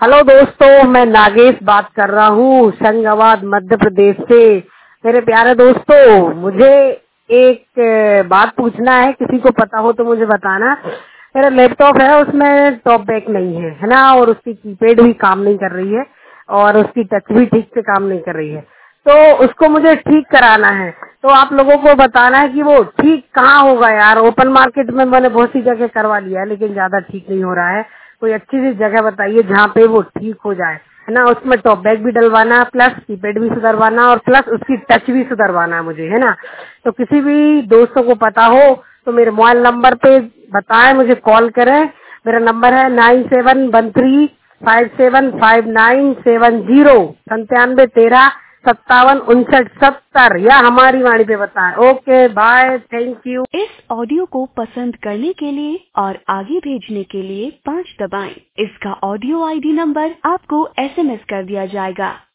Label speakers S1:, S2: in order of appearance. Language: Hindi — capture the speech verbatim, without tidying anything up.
S1: हेलो दोस्तों, मैं नागेश बात कर रहा हूँ होशंगाबाद मध्य प्रदेश से। मेरे प्यारे दोस्तों, मुझे एक अ, बात पूछना है, किसी को पता हो तो मुझे बताना। मेरा लैपटॉप है, उसमें टॉप बैक नहीं है है ना, और उसकी कीपैड भी काम नहीं कर रही है और उसकी टच भी ठीक से काम नहीं कर रही है। तो उसको मुझे ठीक कराना है, तो आप लोगों को बताना है कि वो ठीक कहाँ होगा यार। ओपन मार्केट में मैंने बहुत सी जगह करवा लिया है लेकिन ज्यादा ठीक नहीं हो रहा है। कोई अच्छी सी जगह बताइए जहाँ पे वो ठीक हो जाए, है ना। उसमें टॉप बैक भी डलवाना है, प्लस कीपैड भी सुधरवाना और प्लस उसकी टच भी सुधरवाना है मुझे, है ना। तो किसी भी दोस्तों को पता हो तो मेरे मोबाइल नंबर पे बताएं, मुझे कॉल करें। मेरा नंबर है nine seven one three five seven five nine seven zero संतानवे तेरह सत्तावन उनसठ सत्तर, या हमारी वाणी पे बताएं। Okay bye, thank you.
S2: इस ऑडियो को पसंद करने के लिए और आगे भेजने के लिए पाँच दबाएं। इसका ऑडियो आईडी नंबर आपको एसएमएस कर दिया जाएगा।